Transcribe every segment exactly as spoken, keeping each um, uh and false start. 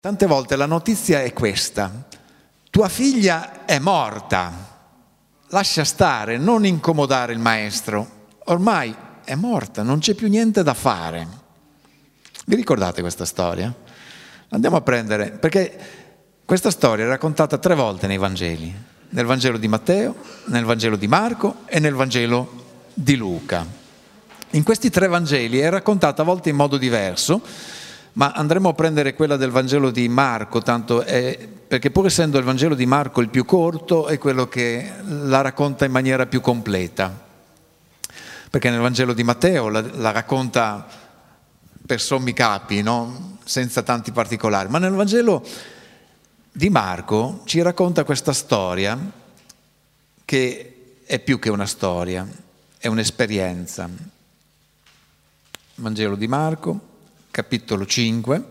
Tante volte la notizia è questa: tua figlia è morta, lascia stare, non incomodare il maestro, ormai è morta, non c'è più niente da fare. Vi ricordate questa storia? Andiamo a prendere, perché questa storia è raccontata tre volte nei Vangeli, nel Vangelo di Matteo, nel Vangelo di Marco e nel Vangelo di Luca. In questi tre Vangeli è raccontata a volte in modo diverso, ma andremo a prendere quella del Vangelo di Marco, tanto è, perché pur essendo il Vangelo di Marco il più corto, è quello che la racconta in maniera più completa. Perché nel Vangelo di Matteo la, la racconta per sommi capi, no? Senza tanti particolari, ma nel Vangelo di Marco ci racconta questa storia che è più che una storia, è un'esperienza. Vangelo di Marco, capitolo cinque.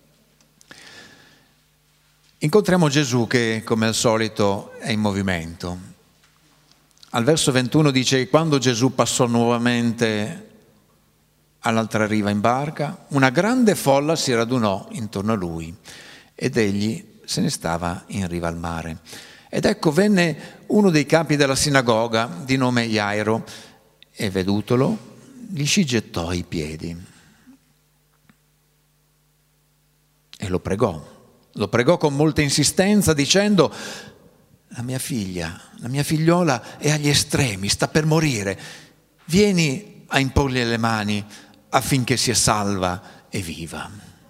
Incontriamo Gesù che, come al solito, è in movimento. Al verso ventuno dice: quando Gesù passò nuovamente all'altra riva in barca, una grande folla si radunò intorno a lui ed egli se ne stava in riva al mare. Ed ecco venne uno dei capi della sinagoga di nome Jairo e vedutolo gli si gettò ai piedi e lo pregò. Lo pregò con molta insistenza dicendo: la mia figlia, la mia figliola è agli estremi, sta per morire. Vieni a imporgli le mani affinché sia salva e viva.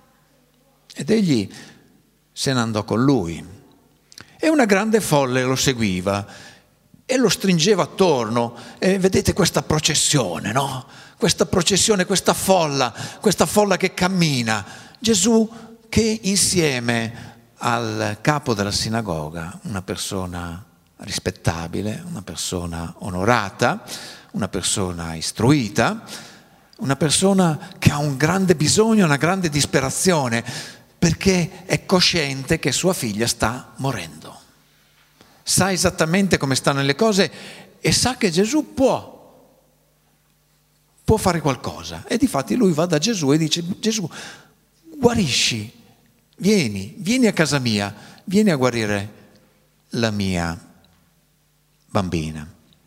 Ed egli se ne andò con lui. E una grande folla lo seguiva e lo stringeva attorno. E vedete questa processione, no? Questa processione, questa folla, questa folla che cammina. Gesù che insieme al capo della sinagoga, una persona rispettabile, una persona onorata, una persona istruita, una persona che ha un grande bisogno, una grande disperazione, perché è cosciente che sua figlia sta morendo. Sa esattamente come stanno le cose e sa che Gesù può, può fare qualcosa. E difatti lui va da Gesù e dice: Gesù, guarisci, vieni, vieni a casa mia, vieni a guarire la mia bambina.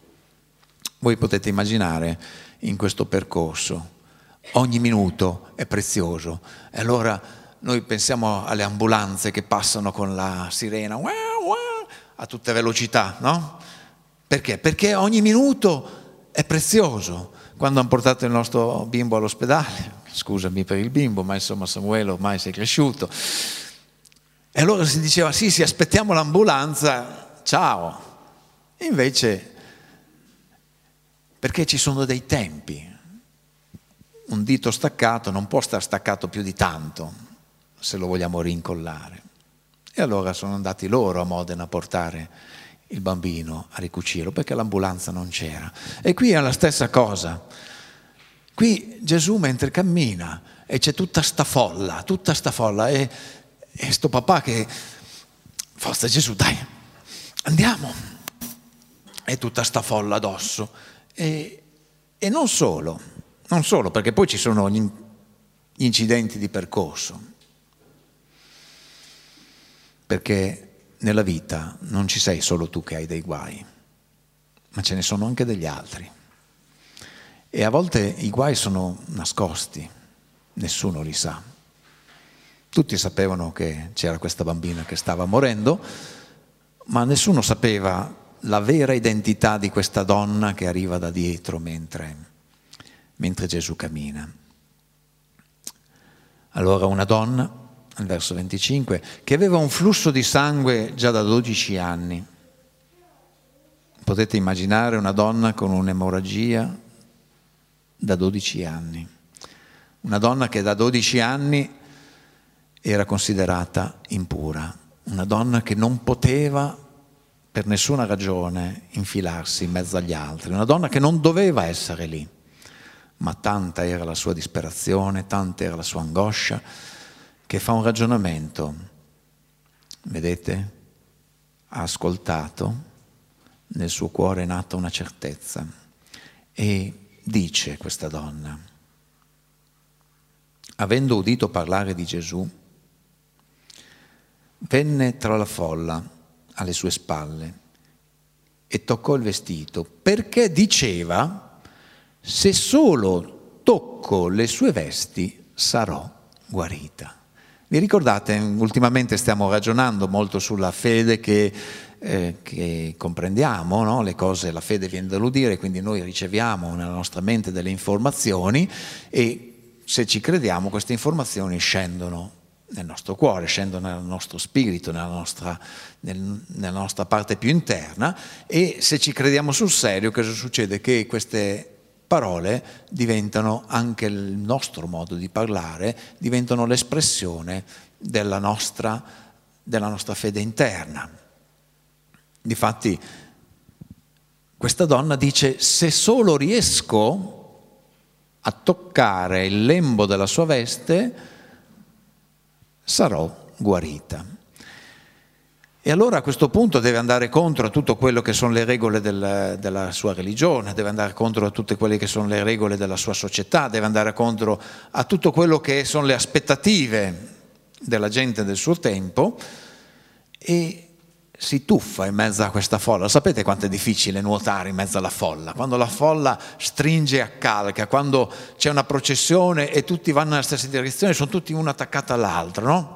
Voi potete immaginare in questo percorso, ogni minuto è prezioso. E allora noi pensiamo alle ambulanze che passano con la sirena a tutta velocità, no? Perché? Perché ogni minuto è prezioso. Quando hanno portato il nostro bimbo all'ospedale, scusami per il bimbo, ma insomma Samuele ormai si è cresciuto, e allora si diceva sì, sì, aspettiamo l'ambulanza, ciao. E invece, perché ci sono dei tempi, un dito staccato non può stare staccato più di tanto se lo vogliamo rincollare. E allora sono andati loro a Modena a portare il bambino a ricucirlo, perché l'ambulanza non c'era. E qui è la stessa cosa. Qui Gesù mentre cammina e c'è tutta sta folla, tutta sta folla e, e sto papà che forza Gesù, dai, andiamo. E tutta sta folla addosso. E, e non solo, non solo, perché poi ci sono gli incidenti di percorso. Perché nella vita non ci sei solo tu che hai dei guai, ma ce ne sono anche degli altri. E a volte i guai sono nascosti, nessuno li sa. Tutti sapevano che c'era questa bambina che stava morendo, ma nessuno sapeva la vera identità di questa donna che arriva da dietro mentre, mentre Gesù cammina. Allora una donna, al verso venticinque, che aveva un flusso di sangue già da dodici anni. Potete immaginare una donna con un'emorragia da dodici anni. Una donna che da dodici anni era considerata impura. Una donna che non poteva per nessuna ragione infilarsi in mezzo agli altri. Una donna che non doveva essere lì. Ma tanta era la sua disperazione, tanta era la sua angoscia, che fa un ragionamento. Vedete? Ha ascoltato, nel suo cuore è nata una certezza e dice questa donna: avendo udito parlare di Gesù, venne tra la folla alle sue spalle e toccò il vestito, perché diceva: se solo tocco le sue vesti sarò guarita. Vi ricordate, ultimamente stiamo ragionando molto sulla fede che, eh, che comprendiamo, no? Le cose, la fede viene dall'udire, quindi noi riceviamo nella nostra mente delle informazioni e se ci crediamo queste informazioni scendono nel nostro cuore, scendono nel nostro spirito, nella nostra, nel, nella nostra parte più interna, e se ci crediamo sul serio cosa succede? Che queste parole diventano anche il nostro modo di parlare, diventano l'espressione della nostra, della nostra fede interna. Difatti questa donna dice: se solo riesco a toccare il lembo della sua veste sarò guarita. E allora a questo punto deve andare contro a tutto quello che sono le regole del, della sua religione, deve andare contro a tutte quelle che sono le regole della sua società, deve andare contro a tutto quello che sono le aspettative della gente del suo tempo e si tuffa in mezzo a questa folla. Sapete quanto è difficile nuotare in mezzo alla folla? Quando la folla stringe e accalca, quando c'è una processione e tutti vanno nella stessa direzione, sono tutti uno attaccato all'altro, no?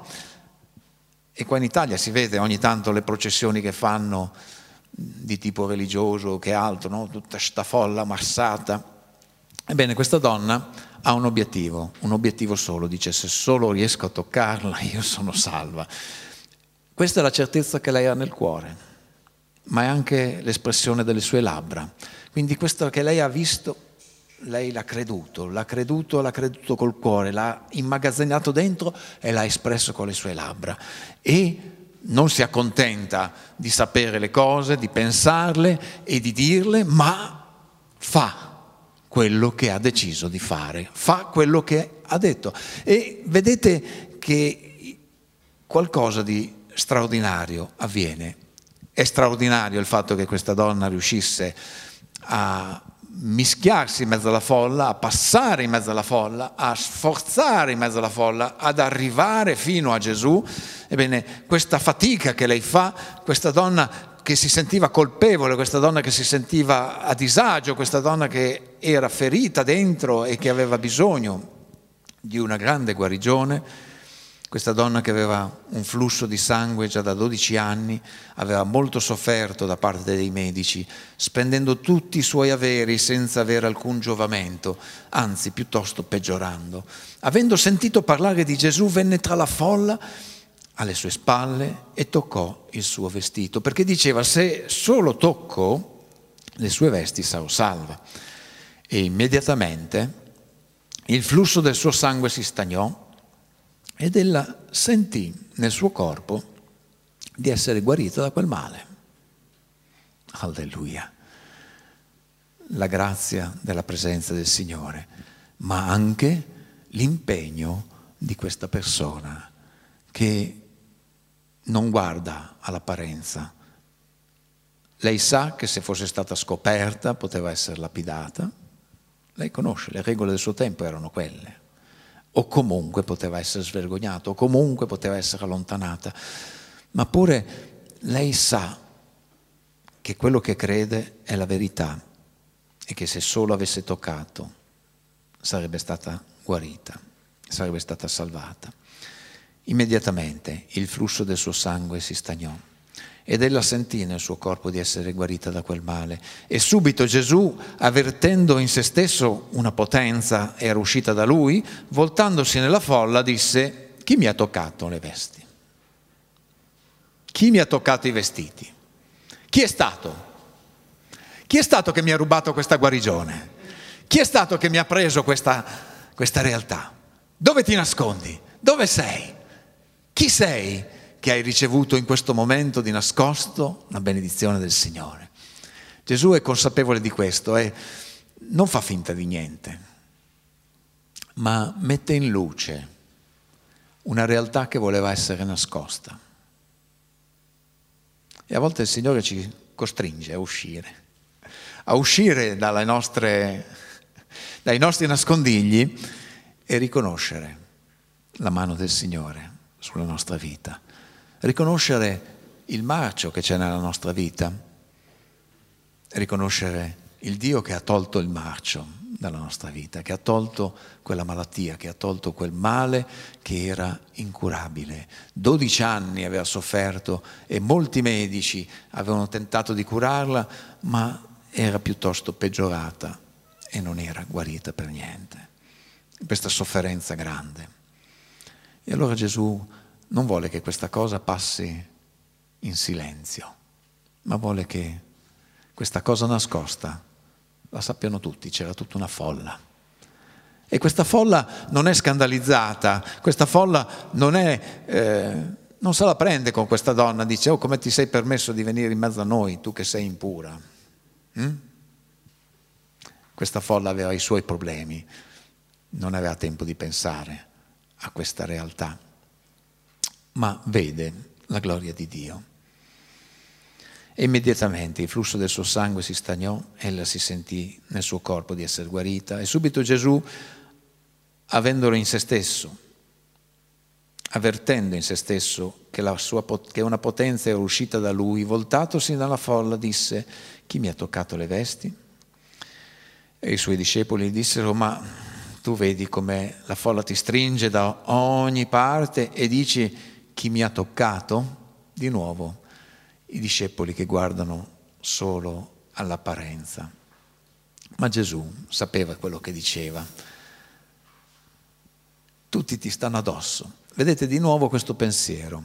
E qua in Italia si vede ogni tanto le processioni che fanno di tipo religioso o che altro, no? Tutta sta folla massata. Ebbene, questa donna ha un obiettivo, un obiettivo solo, dice: se solo riesco a toccarla io sono salva. Questa è la certezza che lei ha nel cuore, ma è anche l'espressione delle sue labbra. Quindi questo che lei ha visto, lei l'ha creduto, l'ha creduto, l'ha creduto col cuore, l'ha immagazinato dentro e l'ha espresso con le sue labbra. E non si accontenta di sapere le cose, di pensarle e di dirle, ma fa quello che ha deciso di fare, fa quello che ha detto. E vedete che qualcosa di straordinario avviene. È straordinario il fatto che questa donna riuscisse a mischiarsi in mezzo alla folla, a passare in mezzo alla folla, a sforzare in mezzo alla folla, ad arrivare fino a Gesù. Ebbene, questa fatica che lei fa, questa donna che si sentiva colpevole, questa donna che si sentiva a disagio, questa donna che era ferita dentro e che aveva bisogno di una grande guarigione, questa donna che aveva un flusso di sangue già da dodici anni, aveva molto sofferto da parte dei medici, spendendo tutti i suoi averi senza avere alcun giovamento, anzi piuttosto peggiorando. Avendo sentito parlare di Gesù, venne tra la folla alle sue spalle e toccò il suo vestito, perché diceva: se solo tocco le sue vesti sarò salva. E immediatamente il flusso del suo sangue si stagnò ed ella sentì nel suo corpo di essere guarita da quel male. Alleluia! La grazia della presenza del Signore, ma anche l'impegno di questa persona che non guarda all'apparenza. Lei sa che se fosse stata scoperta poteva essere lapidata. Lei conosce, le regole del suo tempo erano quelle. O comunque poteva essere svergognata, o comunque poteva essere allontanata. Ma pure lei sa che quello che crede è la verità e che se solo avesse toccato sarebbe stata guarita, sarebbe stata salvata. Immediatamente il flusso del suo sangue si stagnò ed ella sentì nel suo corpo di essere guarita da quel male. E subito Gesù, avvertendo in se stesso una potenza era uscita da lui, voltandosi nella folla disse: chi mi ha toccato le vesti? Chi mi ha toccato i vestiti? Chi è stato? Chi è stato che mi ha rubato questa guarigione? Chi è stato che mi ha preso questa, questa realtà? Dove ti nascondi? Dove sei? Chi sei che hai ricevuto in questo momento di nascosto la benedizione del Signore? Gesù è consapevole di questo e non fa finta di niente, ma mette in luce una realtà che voleva essere nascosta. E a volte il Signore ci costringe a uscire, a uscire dalle nostre, dai nostri nascondigli e riconoscere la mano del Signore sulla nostra vita. riconoscere il marcio che c'è nella nostra vita, riconoscere il Dio che ha tolto il marcio dalla nostra vita, che ha tolto quella malattia, che ha tolto quel male che era incurabile. dodici anni aveva sofferto e molti medici avevano tentato di curarla, ma era piuttosto peggiorata e non era guarita per niente. Questa sofferenza grande. E allora Gesù non vuole che questa cosa passi in silenzio, ma vuole che questa cosa nascosta la sappiano tutti, c'era tutta una folla. E questa folla non è scandalizzata, questa folla non è, eh, non se la prende con questa donna, dice: oh, come ti sei permesso di venire in mezzo a noi, tu che sei impura. Mm? Questa folla aveva i suoi problemi, non aveva tempo di pensare a questa realtà, ma vede la gloria di Dio. E immediatamente il flusso del suo sangue si stagnò, ella si sentì nel suo corpo di essere guarita, e subito Gesù, avendolo in se stesso, avvertendo in se stesso che, la sua, che una potenza era uscita da lui, voltatosi dalla folla disse: chi mi ha toccato le vesti? E i suoi discepoli gli dissero: ma tu vedi come la folla ti stringe da ogni parte e dici: chi mi ha toccato? Di nuovo i discepoli che guardano solo all'apparenza. Ma Gesù sapeva quello che diceva. Tutti ti stanno addosso. Vedete di nuovo questo pensiero.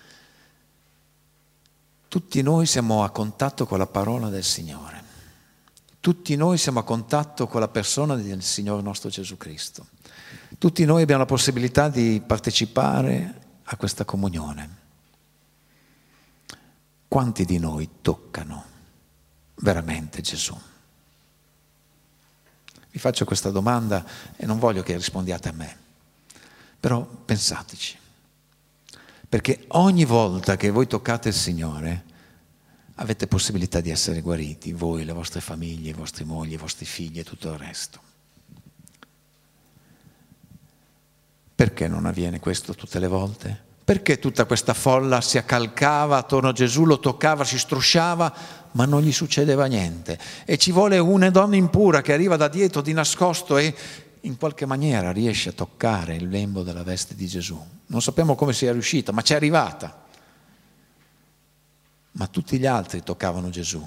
Tutti noi siamo a contatto con la parola del Signore. Tutti noi siamo a contatto con la persona del Signore nostro Gesù Cristo. Tutti noi abbiamo la possibilità di partecipare a questa comunione. Quanti di noi toccano veramente Gesù? Vi faccio questa domanda e non voglio che rispondiate a me, però pensateci, perché ogni volta che voi toccate il Signore avete possibilità di essere guariti, voi, le vostre famiglie, i vostri mogli, i vostri figli e tutto il resto. Perché non avviene questo tutte le volte? Perché tutta questa folla si accalcava attorno a Gesù, lo toccava, si strusciava, ma non gli succedeva niente? E ci vuole una donna impura che arriva da dietro di nascosto e in qualche maniera riesce a toccare il lembo della veste di Gesù. Non sappiamo come sia riuscita, ma c'è arrivata. Ma tutti gli altri toccavano Gesù,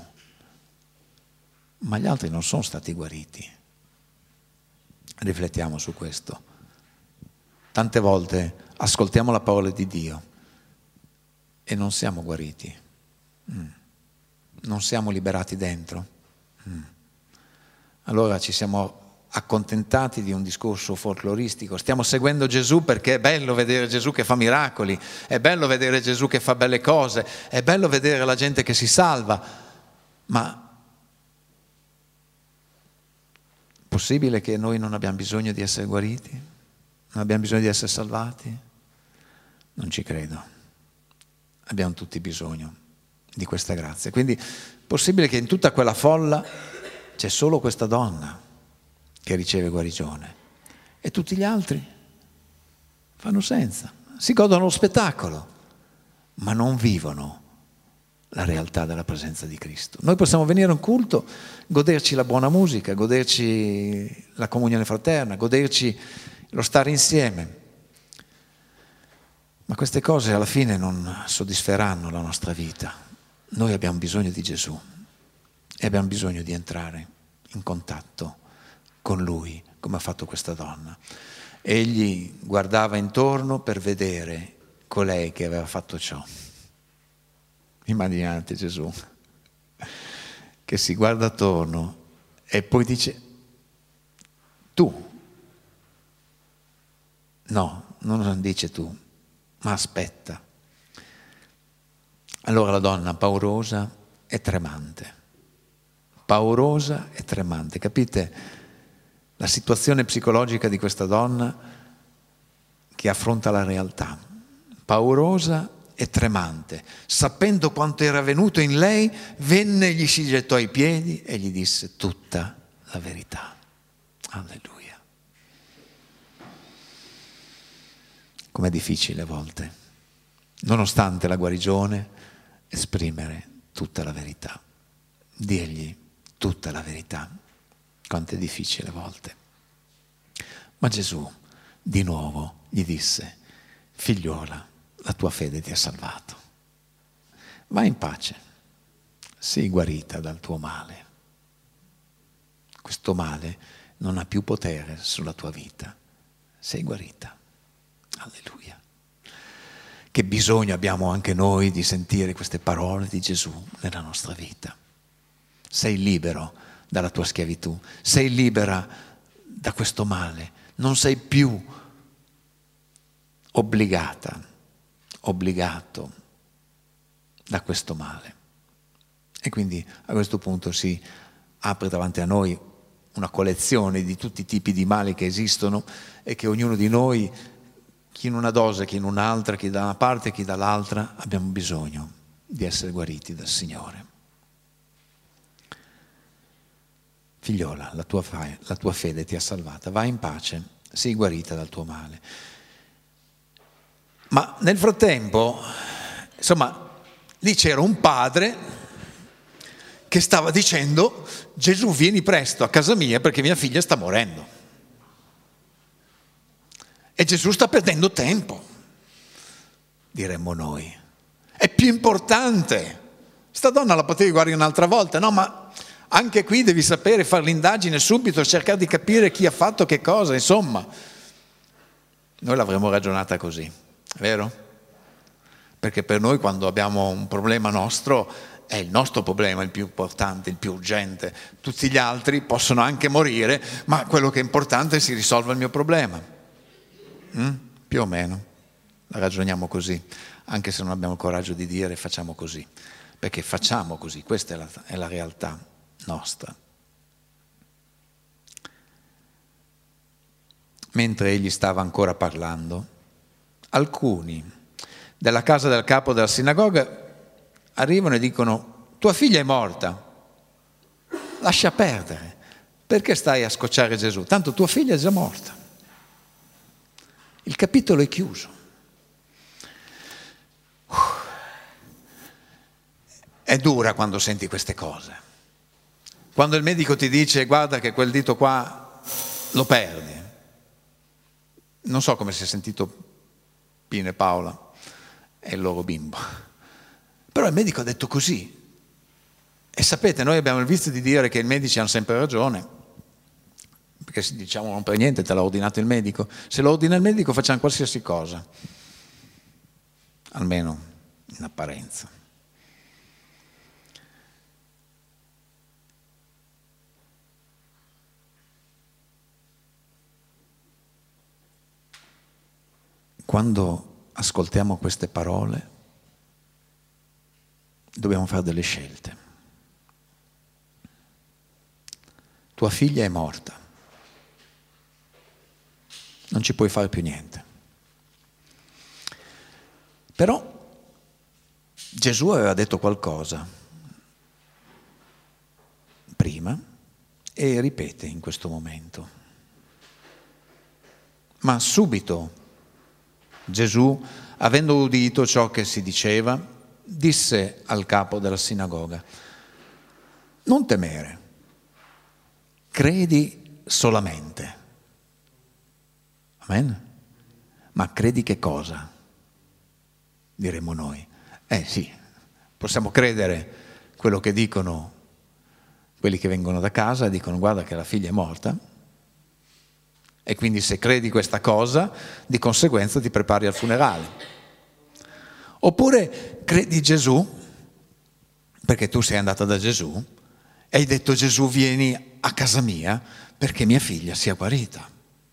ma gli altri non sono stati guariti. Riflettiamo su questo. Tante volte ascoltiamo la parola di Dio e non siamo guariti, mm. non siamo liberati dentro. Mm. Allora ci siamo accontentati di un discorso folcloristico, stiamo seguendo Gesù perché è bello vedere Gesù che fa miracoli, è bello vedere Gesù che fa belle cose, è bello vedere la gente che si salva, ma è possibile che noi non abbiamo bisogno di essere guariti? Non abbiamo bisogno di essere salvati? Non ci credo. Abbiamo tutti bisogno di questa grazia. Quindi è possibile che in tutta quella folla c'è solo questa donna che riceve guarigione e tutti gli altri fanno senza, si godono lo spettacolo, ma non vivono la realtà della presenza di Cristo. Noi possiamo venire a un culto, goderci la buona musica, goderci la comunione fraterna, goderci lo stare insieme, ma queste cose alla fine non soddisferanno la nostra vita. Noi abbiamo bisogno di Gesù e abbiamo bisogno di entrare in contatto con Lui, come ha fatto questa donna. Egli guardava intorno per vedere colei che aveva fatto ciò. Immaginate Gesù che si guarda attorno e poi dice: tu. No, non dice tu, ma aspetta. Allora la donna, paurosa e tremante, paurosa e tremante, capite la situazione psicologica di questa donna che affronta la realtà, paurosa e tremante, sapendo quanto era avvenuto in lei, venne, gli si gettò ai piedi e gli disse tutta la verità. Alleluia. Com'è difficile a volte nonostante la guarigione, esprimere tutta la verità, dirgli tutta la verità, quanto è difficile a volte. Ma Gesù di nuovo gli disse: figliuola, la tua fede ti ha salvato. Vai in pace, sii guarita dal tuo male. Questo male non ha più potere sulla tua vita. Sei guarita. Alleluia. Che bisogno abbiamo anche noi di sentire queste parole di Gesù nella nostra vita. Sei libero dalla tua schiavitù, sei libera da questo male, non sei più obbligata, obbligato da questo male. E quindi a questo punto si apre davanti a noi una collezione di tutti i tipi di mali che esistono e che ognuno di noi, chi in una dose, chi in un'altra, chi da una parte, chi dall'altra, abbiamo bisogno di essere guariti dal Signore. Figliola, la tua, fa- la tua fede ti ha salvata, vai in pace, sii guarita dal tuo male. Ma nel frattempo, insomma, lì c'era un padre che stava dicendo: Gesù, vieni presto a casa mia perché mia figlia sta morendo. E Gesù sta perdendo tempo, diremmo noi. È più importante. Sta donna la potevi guardare un'altra volta, no? Ma anche qui devi sapere fare l'indagine subito, cercare di capire chi ha fatto che cosa, insomma. Noi l'avremmo ragionata così, vero? Perché per noi, quando abbiamo un problema nostro, è il nostro problema il più importante, il più urgente. Tutti gli altri possono anche morire, ma quello che è importante è che si risolva il mio problema. Mm? Più o meno la ragioniamo così, anche se non abbiamo il coraggio di dire facciamo così, perché facciamo così, questa è la, è la realtà nostra. Mentre egli stava ancora parlando, alcuni della casa del capo della sinagoga arrivano e dicono: tua figlia è morta, lascia perdere, perché stai a scocciare Gesù? Tanto tua figlia è già morta. Il capitolo è chiuso. È dura quando senti queste cose. Quando il medico ti dice: guarda che quel dito qua lo perdi. Non so come si è sentito Pino e Paola e il loro bimbo. Però il medico ha detto così. E sapete, noi abbiamo il vizio di dire che i medici hanno sempre ragione. Perché se diciamo non per niente, te l'ha ordinato il medico. Se lo ordina il medico facciamo qualsiasi cosa, almeno in apparenza. Quando ascoltiamo queste parole dobbiamo fare delle scelte. Tua figlia è morta. Non ci puoi fare più niente. Però Gesù aveva detto qualcosa prima e ripete in questo momento. Ma subito Gesù, avendo udito ciò che si diceva, disse al capo della sinagoga: non temere, credi solamente. Amen? Ma credi che cosa? Diremmo noi. Eh sì, possiamo credere quello che dicono quelli che vengono da casa e dicono: guarda che la figlia è morta, e quindi se credi questa cosa, di conseguenza ti prepari al funerale. Oppure credi Gesù, perché tu sei andata da Gesù e hai detto: Gesù, vieni a casa mia perché mia figlia sia guarita.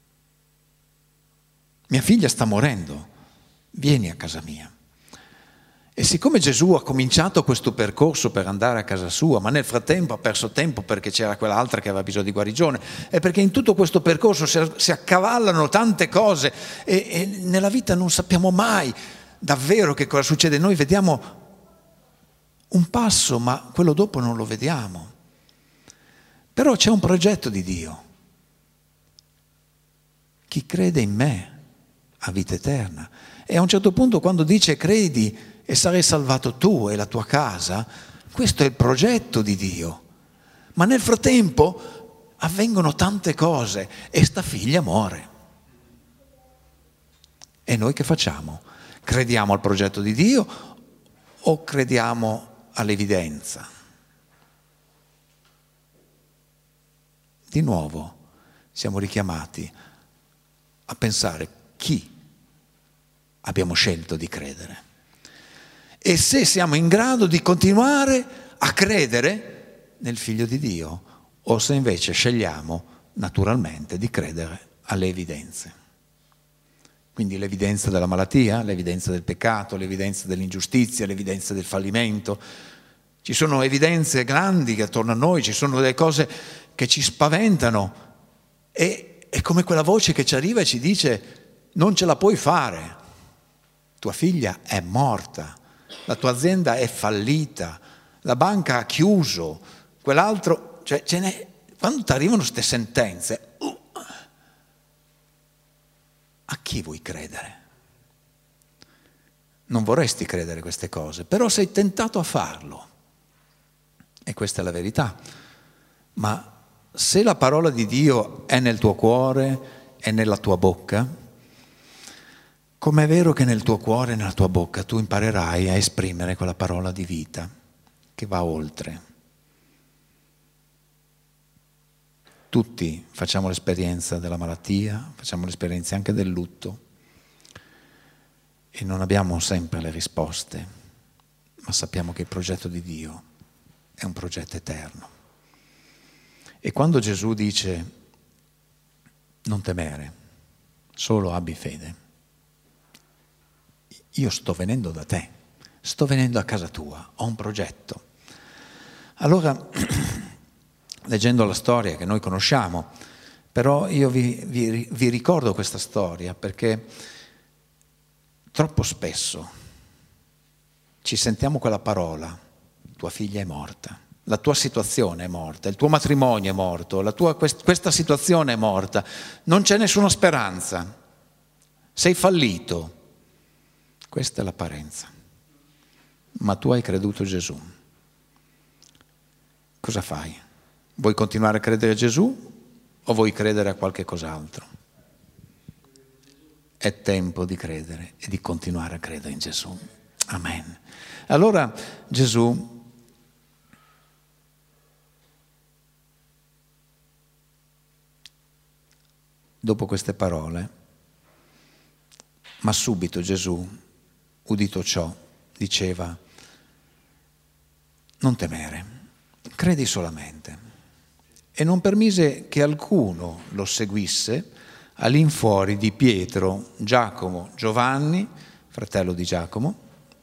Mia figlia sta morendo, vieni a casa mia. E siccome Gesù ha cominciato questo percorso per andare a casa sua, ma nel frattempo ha perso tempo perché c'era quell'altra che aveva bisogno di guarigione, e perché in tutto questo percorso si, si accavallano tante cose e, e nella vita non sappiamo mai davvero che cosa succede. Noi vediamo un passo, ma quello dopo non lo vediamo. Però c'è un progetto di Dio. Chi crede in me ha vita eterna, E a un certo punto, quando dice credi e sarai salvato tu e la tua casa, questo è il progetto di Dio. Ma nel frattempo avvengono tante cose e sta figlia muore. E noi che facciamo? Crediamo al progetto di Dio o crediamo all'evidenza? Di nuovo siamo richiamati a pensare chi abbiamo scelto di credere e se siamo in grado di continuare a credere nel Figlio di Dio o se invece scegliamo naturalmente di credere alle evidenze. Quindi l'evidenza della malattia, l'evidenza del peccato, l'evidenza dell'ingiustizia, l'evidenza del fallimento. Ci sono evidenze grandi che attorno a noi, ci sono delle cose che ci spaventano e è come quella voce che ci arriva e ci dice non ce la puoi fare, tua figlia è morta, la tua azienda è fallita, la banca ha chiuso, quell'altro, cioè ce n'è, quando ti arrivano queste sentenze, uh, a chi vuoi credere? Non vorresti credere queste cose, però sei tentato a farlo. E questa è la verità. Ma se la parola di Dio è nel tuo cuore, è nella tua bocca, com'è vero che nel tuo cuore e nella tua bocca tu imparerai a esprimere quella parola di vita che va oltre. Tutti facciamo l'esperienza della malattia, facciamo l'esperienza anche del lutto e non abbiamo sempre le risposte, ma sappiamo che il progetto di Dio è un progetto eterno. E quando Gesù dice non temere, solo abbi fede, io sto venendo da te, sto venendo a casa tua, ho un progetto. Allora, leggendo la storia che noi conosciamo, però io vi, vi, vi ricordo questa storia perché troppo spesso ci sentiamo quella parola, tua figlia è morta, la tua situazione è morta, il tuo matrimonio è morto, la tua, questa situazione è morta, non c'è nessuna speranza, sei fallito. Questa è l'apparenza. Ma tu hai creduto a Gesù. Cosa fai? Vuoi continuare a credere a Gesù o vuoi credere a qualche cos'altro? È tempo di credere e di continuare a credere in Gesù. Amen. Allora Gesù dopo queste parole, ma subito Gesù, udito ciò, diceva: non temere, credi solamente. E non permise che alcuno lo seguisse all'infuori di Pietro, Giacomo, Giovanni, fratello di Giacomo,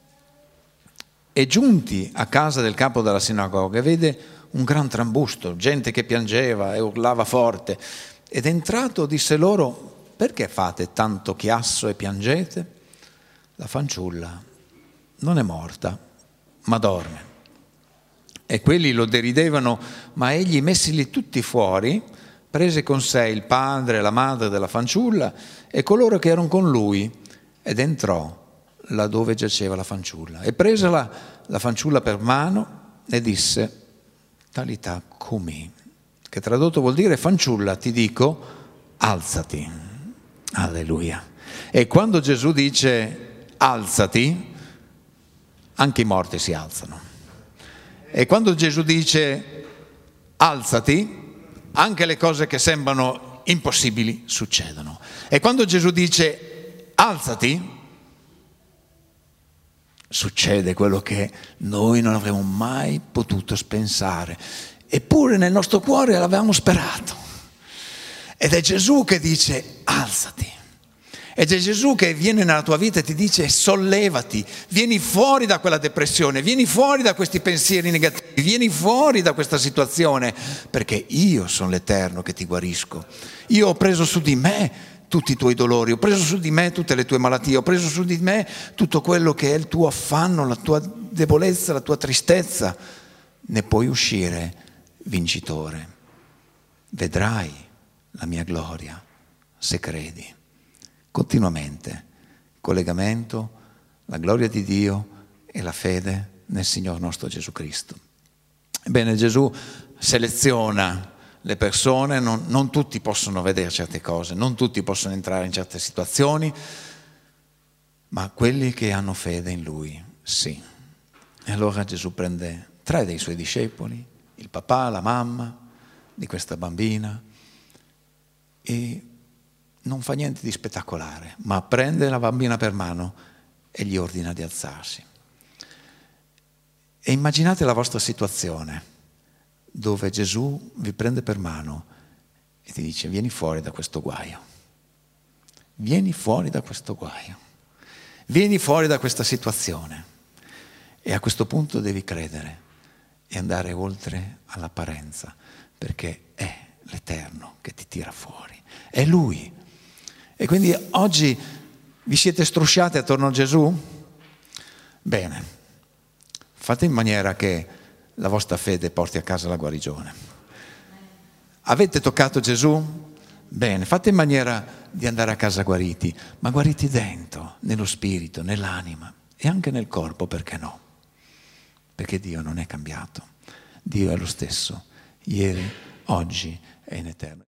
e giunti a casa del capo della sinagoga vede un gran trambusto, gente che piangeva e urlava forte, ed entrato disse loro: perché fate tanto chiasso e piangete? La fanciulla non è morta, ma dorme. E quelli lo deridevano, ma egli, messili tutti fuori, prese con sé il padre e la madre della fanciulla e coloro che erano con lui, ed entrò laddove giaceva la fanciulla. E presala la fanciulla per mano e disse: Talità cumi, che tradotto vuol dire: fanciulla, ti dico, alzati. Alleluia. E quando Gesù dice alzati, anche i morti si alzano. E quando Gesù dice alzati, anche le cose che sembrano impossibili succedono. E quando Gesù dice alzati, succede quello che noi non avremmo mai potuto pensare. Eppure nel nostro cuore l'avevamo sperato. Ed è Gesù che dice alzati. Ed è Gesù che viene nella tua vita e ti dice sollevati, vieni fuori da quella depressione, vieni fuori da questi pensieri negativi, vieni fuori da questa situazione, perché io sono l'Eterno che ti guarisco. Io ho preso su di me tutti i tuoi dolori, ho preso su di me tutte le tue malattie, ho preso su di me tutto quello che è il tuo affanno, la tua debolezza, la tua tristezza. Ne puoi uscire vincitore. Vedrai la mia gloria se credi. Continuamente collegamento, la gloria di Dio e la fede nel Signore nostro Gesù Cristo. Ebbene, Gesù seleziona le persone, non, non tutti possono vedere certe cose, non tutti possono entrare in certe situazioni, ma quelli che hanno fede in Lui, sì. E allora Gesù prende tre dei Suoi discepoli, il papà, la mamma di questa bambina, e non fa niente di spettacolare, ma prende la bambina per mano e gli ordina di alzarsi. E immaginate la vostra situazione, dove Gesù vi prende per mano e ti dice: vieni fuori da questo guaio, vieni fuori da questo guaio, vieni fuori da questa situazione. E a questo punto devi credere e andare oltre all'apparenza, perché è l'Eterno che ti tira fuori, è Lui. E quindi oggi vi siete strusciati attorno a Gesù? Bene, fate in maniera che la vostra fede porti a casa la guarigione. Avete toccato Gesù? Bene, fate in maniera di andare a casa guariti, ma guariti dentro, nello spirito, nell'anima e anche nel corpo, perché no? Perché Dio non è cambiato. Dio è lo stesso, ieri, oggi e in eterno.